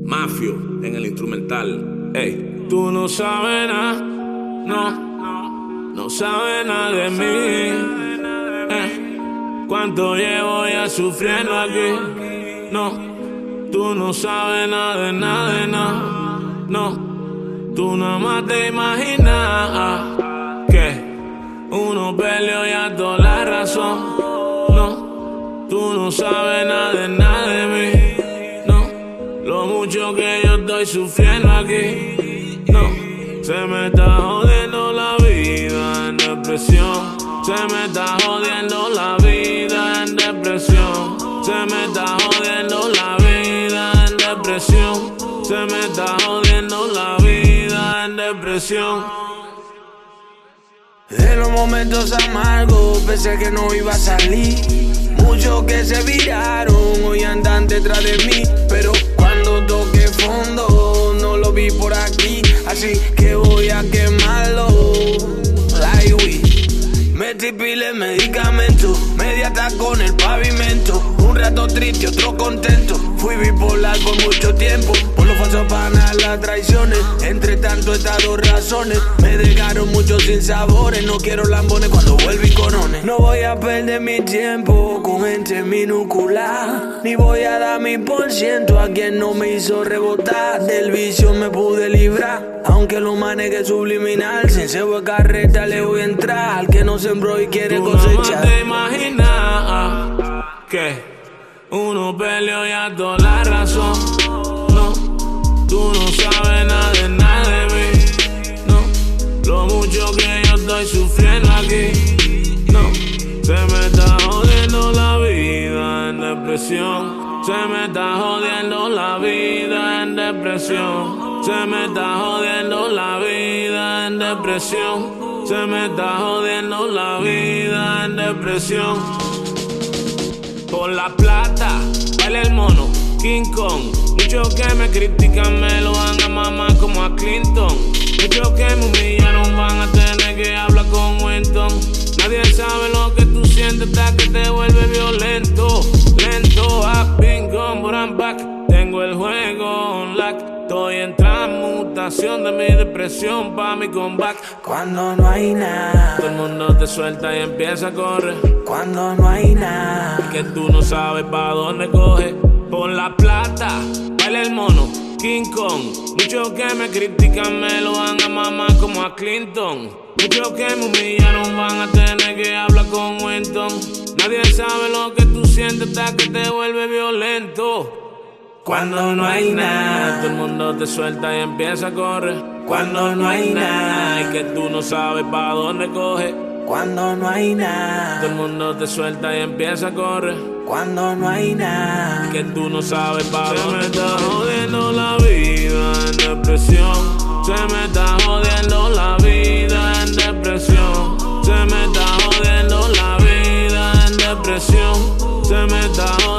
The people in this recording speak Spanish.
Mafio en el instrumental. Ey. Tú no sabes nada, no sabes nada de mí. Cuánto llevo ya sufriendo aquí. Tú no sabes nada de nada, tú nada más te imaginas que uno peleó y a toda la razón. Tú no sabes nada de mí. Lo mucho que yo estoy sufriendo aquí. Se me está jodiendo la vida en depresión. Se me está jodiendo la vida en depresión. Se me está jodiendo la vida en depresión. Se me está jodiendo la vida en depresión. En los momentos amargos pensé que no iba a salir. Muchos que se viraron hoy andan detrás de mí. Pero cuando toqué fondo no lo vi por aquí. Así que voy a quemarlo. Like we. Metí pile medicamento, media taco con el pavimento. Un rato triste, otro contento. Fui bipolar por mucho tiempo. Por los falsos panas, las traiciones. Entre tanto estas dos razones me dejaron muchos sinsabores. No quiero lambones cuando vuelvo y corones. No voy a perder mi tiempo con gente minúscula. Ni voy a dar mi % a quien no me hizo rebotar. Del vicio me pude librar, aunque lo maneje subliminal. Sin cebo de carreta le voy a entrar. Al que no sembró y quiere cosechar. Tú no te imaginas que uno peleó y a toda la razón. Tú no sabes nada de mí. Lo mucho que yo estoy sufriendo aquí. Se me está jodiendo la vida en depresión. Se me está jodiendo la vida en depresión. Se me está jodiendo la vida en depresión. Se me está jodiendo la vida en depresión. Por la plata, vale el mono, King Kong. Muchos que me critican me lo van a mamar como a Clinton. Muchos que me humillaron van a tener que hablar con Winton. Nadie sabe lo que tú sientes hasta que te vuelve violento. Lento, I've been gone, but I'm back. Tengo el juego on lock. Estoy en transmutación de mi depresión pa' mi comeback. Cuando no hay nada, todo el mundo te suelta y empieza a correr. Cuando no hay nada, que tú no sabes pa' dónde coge. Por la plata, vale el mono, King Kong. Muchos que me critican me lo van a mamar como a Clinton. Muchos que me humillaron van a tener que hablar con Winton. Nadie sabe lo que tú sientes hasta que te vuelve violento. Cuando no hay nada, todo el mundo te suelta y empieza a correr. Cuando no hay nada, y que tú no sabes pa' dónde coge. Cuando no hay nada, todo el mundo te suelta y empieza a correr. Cuando no hay nada, que tú no sabes pa' dónde. Se me está jodiendo la vida en depresión. Se me está jodiendo la vida en depresión. Se me está jodiendo la vida en depresión. Se me está jodiendo